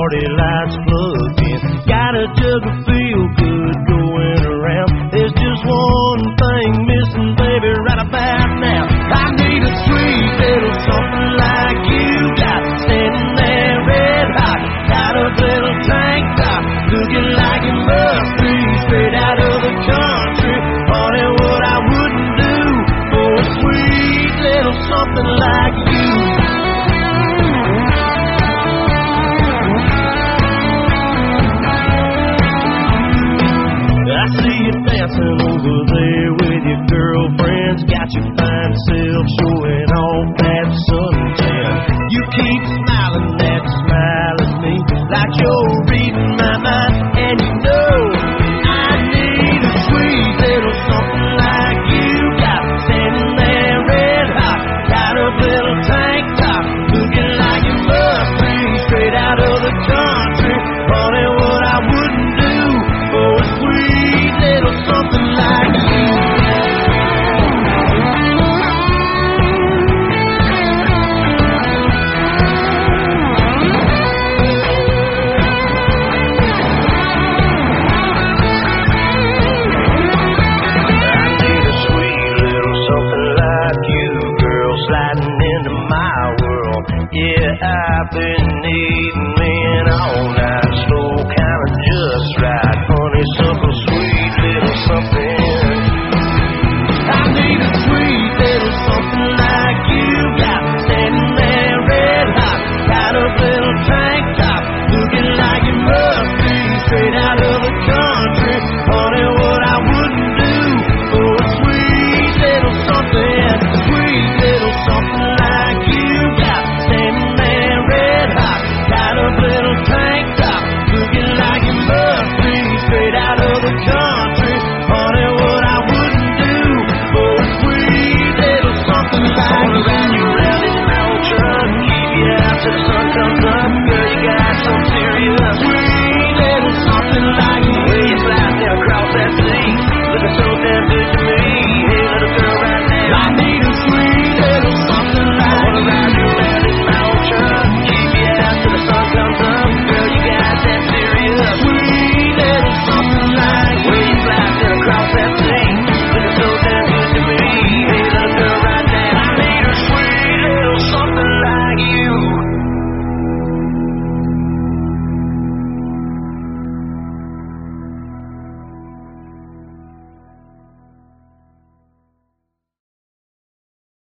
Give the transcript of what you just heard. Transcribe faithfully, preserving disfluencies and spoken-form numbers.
party lights plugged in. Got a jug of feel good going around. There's just one thing missing, baby, right about now. I need a sweet little something like you got, standing there red hot, got a little tank top, looking like it must be straight out of the country. Honey, what I wouldn't do for a sweet little something like you. I see you dancing over there with your girlfriends. Got your fine self showing off that suntan. You keep smiling that smile at me like you're